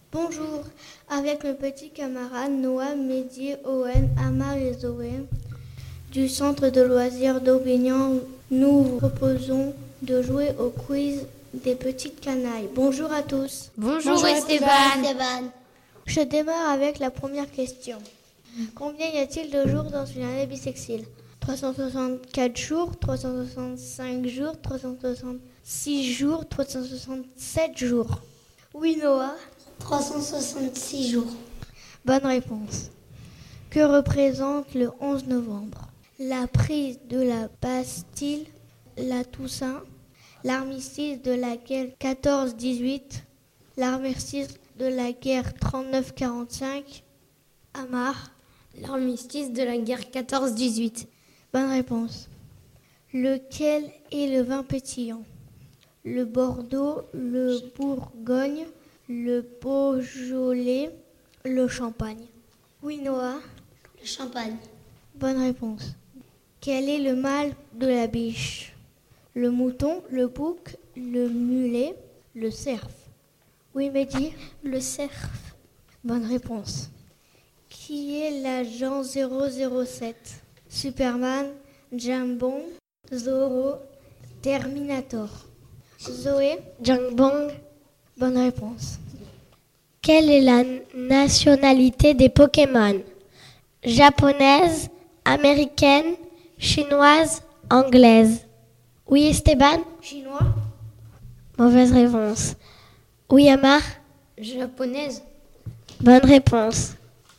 Bonjour, avec mes petits camarades Noah, Mehdi, Owen, Amar et Zoé du centre de loisirs d'Aubignan, nous vous proposons de jouer au quiz des petites canailles. Bonjour à tous. Bonjour Esteban. Je démarre avec la première question. Combien y a-t-il de jours dans une année bissextile ? 364 jours, 365 jours, 366 jours, 367 jours. Oui, Noah ? 366 jours. Bonne réponse. Que représente le 11 novembre ? La prise de la Bastille, la Toussaint, l'armistice de la guerre 14-18, l'armistice de la guerre 39-45, Amar. L'armistice de la guerre 14-18. Bonne réponse. Lequel est le vin pétillant ? Le Bordeaux, le Bourgogne, le Beaujolais, le Champagne. Oui, Noah ? Le champagne. Bonne réponse. Quel est le mâle de la biche ? Le mouton, le bouc, le mulet, le cerf. Oui, Mehdi ? Le cerf. Bonne réponse. Qui est l'agent 007 ? Superman, James Bond, Zorro, Terminator. Zoé ? Jang Bong. Bonne réponse. Quelle est la nationalité des Pokémon ? Japonaise, américaine, chinoise, anglaise. Oui, Esteban ? Chinois ? Mauvaise réponse. Oui, Amar ? Japonaise. Bonne réponse.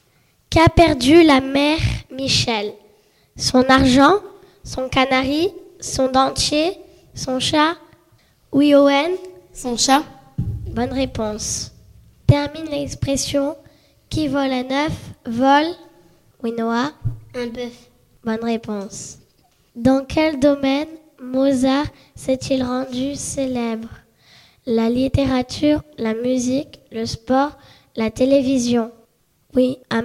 Qu'a perdu la mère Michel ? Son argent, son canari, son dentier, son chat ? Oui, Owen ? Son chat. Bonne réponse. Termine l'expression qui vole à neuf, vole. Oui, Noah ? Un bœuf. Bonne réponse. Dans quel domaine Mozart s'est-il rendu célèbre ? La littérature, la musique, le sport, la télévision. Oui, Amar ?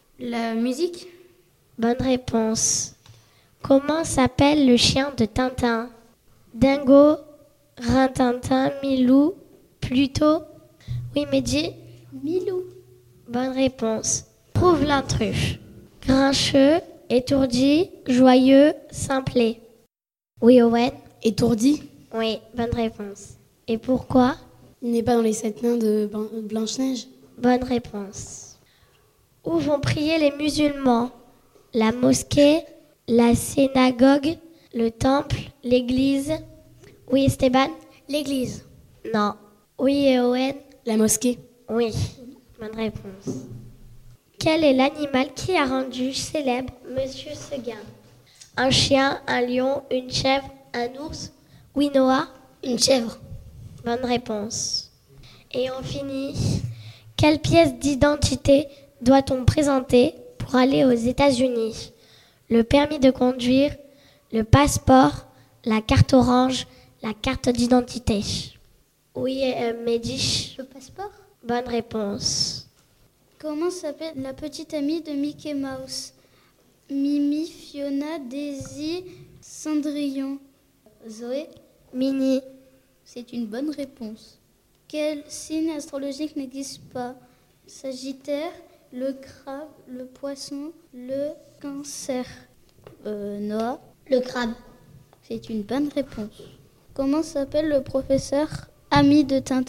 La musique. Bonne réponse. Comment s'appelle le chien de Tintin ? Dingo, Rintintin, Milou, Pluto. Oui, Mehdi ? Milou. Bonne réponse. Prouve l'intrus. Grincheux, étourdi, joyeux, simplet. Oui, Owen ? Étourdi. Oui, bonne réponse. Et pourquoi ? Il n'est pas dans les 7 nains de Blanche-Neige. Bonne réponse. Où vont prier les musulmans ? La mosquée, la synagogue, le temple, l'église. Oui, Esteban ? L'église. Non. Oui, et Owen ? La mosquée. Oui, bonne réponse. Quel est l'animal qui a rendu célèbre Monsieur Seguin ? Un chien, un lion, une chèvre, un ours ? Oui, Noah ? Une chèvre. Bonne réponse. Et on finit. Quelle pièce d'identité doit-on présenter pour aller aux États-Unis ? Le permis de conduire, le passeport, la carte orange, la carte d'identité. Oui, Mehdi ? Le passeport ? Bonne réponse. Comment s'appelle la petite amie de Mickey Mouse ? Mimi, Fiona, Daisy, Cendrillon. Zoé ? Minnie. C'est une bonne réponse. Quel signe astrologique n'existe pas ? Sagittaire, le crabe, le poisson, le cancer. Noah ? Le crabe. C'est une bonne réponse. Comment s'appelle le professeur ami de Tintin ?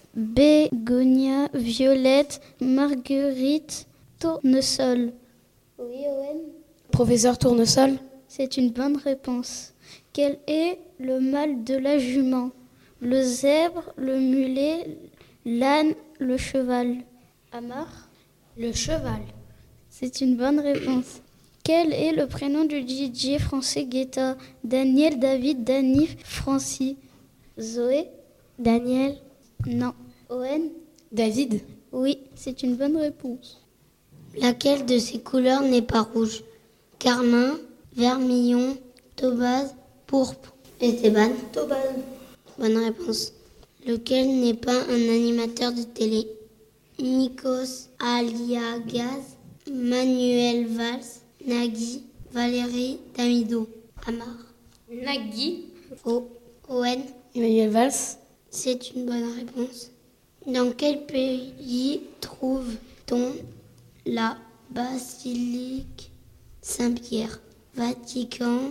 Bégonia, Violette, Marguerite, Tournesol. Oui, Owen ? Professeur Tournesol. C'est une bonne réponse. Quel est le mâle de la jument ? Le zèbre, le mulet, l'âne, le cheval. Amar ? Le cheval. C'est une bonne réponse. Quel est le prénom du DJ français Guetta ? Daniel, David, Danny, Francis. Zoé ? Daniel. Non. Owen ? David. Oui, c'est une bonne réponse. Laquelle de ces couleurs n'est pas rouge ? Carmin, vermillon, topaz, pourpre. Esteban. Topaz. Bonne réponse. Lequel n'est pas un animateur de télé ? Nikos Aliagas, Manuel Valls, Nagui, Valérie Damido. Amar. Nagui. Owen. Emmanuel Valls. C'est une bonne réponse. Dans quel pays trouve-t-on la basilique Saint-Pierre? Vatican,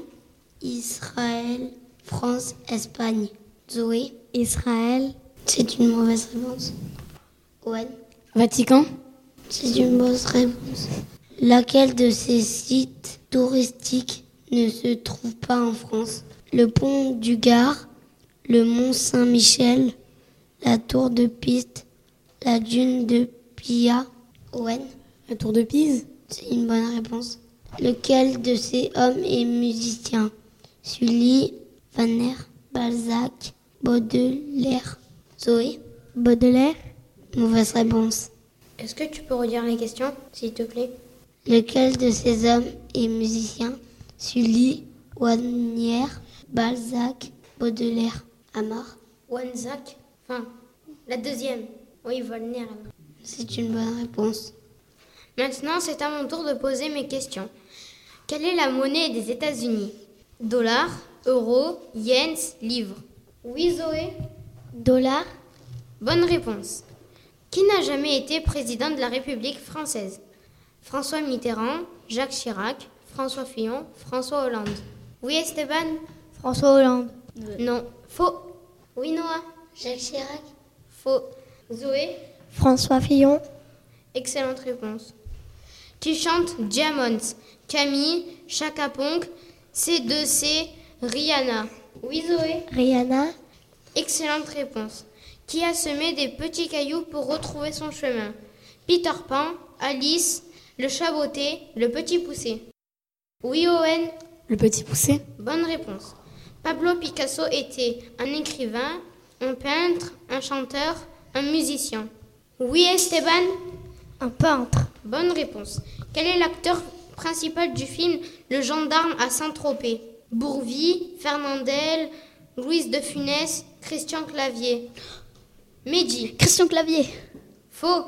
Israël, France, Espagne. Zoé? Israël. C'est une mauvaise réponse. Owen? Vatican. C'est une bonne réponse. Laquelle de ces sites touristiques ne se trouve pas en France? Le pont du Gard, le mont Saint-Michel, la tour de Pise, la dune de Pilla. Owen? La tour de Pise. C'est une bonne réponse. Lequel de ces hommes est musicien? Sully, Wagner, Balzac, Baudelaire. Zoé? Baudelaire. Mauvaise réponse. Est-ce que tu peux redire les questions, s'il te plaît? Lequel de ces hommes est musicien? Sully, Wagner, Balzac, Baudelaire. Amar? Wanzak. Enfin, la deuxième. Oui, Volner. C'est une bonne réponse. Maintenant, c'est à mon tour de poser mes questions. Quelle est la monnaie des États-Unis? Dollar, euro, yens, livre. Oui, Zoé? Dollar. Bonne réponse. Qui n'a jamais été président de la République française? François Mitterrand, Jacques Chirac, François Fillon, François Hollande. Oui, Esteban? François Hollande. Non. Faux. Oui, Noah? Jacques Chirac? Faux. Zoé? François Fillon. Excellente réponse. Qui chante Diamonds? Camille, Chaka Ponk, C2C, Rihanna. Oui, Zoé? Rihanna. Excellente réponse. Qui a semé des petits cailloux pour retrouver son chemin? Peter Pan, Alice, le chat botté, le petit poussé. Oui, Owen? Le petit poussé. Bonne réponse. Pablo Picasso était un écrivain, un peintre, un chanteur, un musicien. Oui, Esteban? Un peintre. Bonne réponse. Quel est l'acteur principal du film Le gendarme à Saint-Tropez? Bourvil, Fernandel, Louise de Funès, Christian Clavier. Mehdi. Christian Clavier. Faux.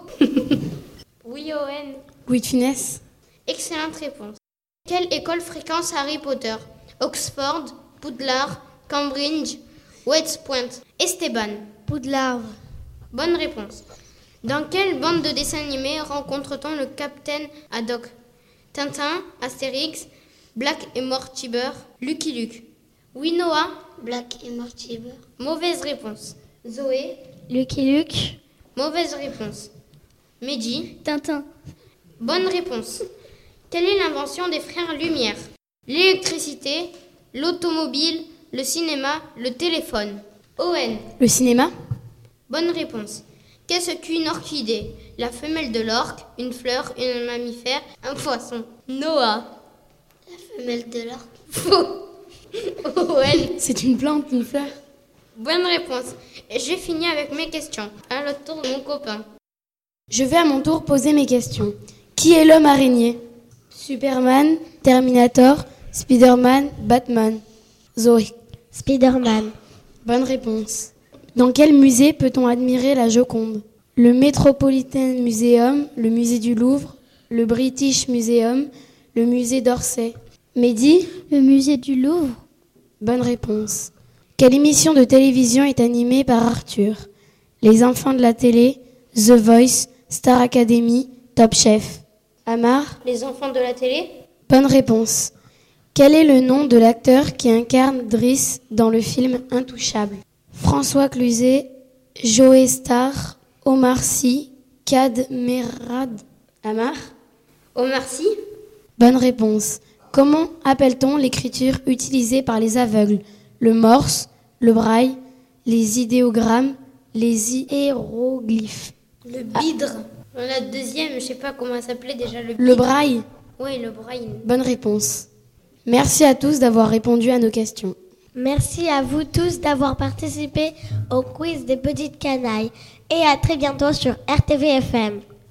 Oui, Owen. Louis de Funès. Excellente réponse. Quelle école fréquente Harry Potter? Oxford, Poudlard, Cambridge, West Point. Esteban. Poudlard. Bonne réponse. Dans quelle bande de dessins animés rencontre-t-on le Capitaine Haddock? Tintin, Astérix, Black et Mortimer, Lucky Luke. Oui, Noah? Black et Mortimer. Mauvaise réponse. Zoé? Lucky Luke. Mauvaise réponse. Mehdi? Tintin. Bonne réponse. Quelle est l'invention des frères Lumière? L'électricité, l'automobile, le cinéma, le téléphone. Owen? Le cinéma. Bonne réponse. Qu'est-ce qu'une orchidée? La femelle de l'orque, une fleur, un mammifère, un poisson. Noah? La femelle de l'orque. Faux. Owen? C'est une plante, une fleur. Bonne réponse. Et j'ai fini avec mes questions. À le tour de mon copain. Je vais à mon tour poser mes questions. Qui est l'homme araignée? Superman, Terminator, Spider-Man, Batman. Zoé. Spider-Man. Bonne réponse. Dans quel musée peut-on admirer la Joconde? Le Metropolitan Museum, le musée du Louvre, le British Museum, le musée d'Orsay. Mehdi? Le musée du Louvre. Bonne réponse. Quelle émission de télévision est animée par Arthur? Les enfants de la télé, The Voice, Star Academy, Top Chef. Amar? Les enfants de la télé? Bonne réponse. Quel est le nom de l'acteur qui incarne Driss dans le film Intouchable? François Cluzet, Joe Star, Omar Sy, Kad Merad. Amar? Omar Sy? Bonne réponse. Comment appelle-t-on l'écriture utilisée par les aveugles? Le morse, le braille, les idéogrammes, les hiéroglyphes. Le bidre. La deuxième, je sais pas comment elle s'appelait déjà. Le Le braille. Oui, le braille. Bonne réponse. Merci à tous d'avoir répondu à nos questions. Merci à vous tous d'avoir participé au quiz des petites canailles et à très bientôt sur RTV FM.